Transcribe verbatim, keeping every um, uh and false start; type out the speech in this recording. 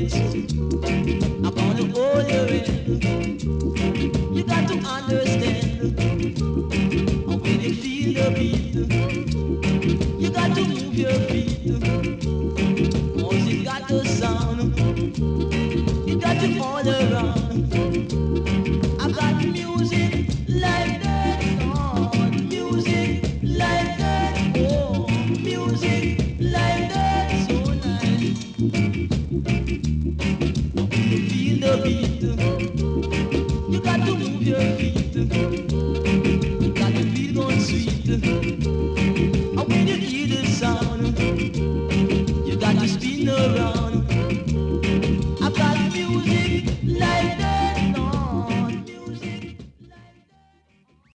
it. I'm gonna hold your hand. You got to understand. And when you feel the beat, you got to move your feet. Cause it got the sound. You got to all around. I got music like that. Oh, music like that. Oh, music like that. So nice. You feel the beat. You got to move your feet. You got to feel going sweet. And when you hear the sound, you got to spin around.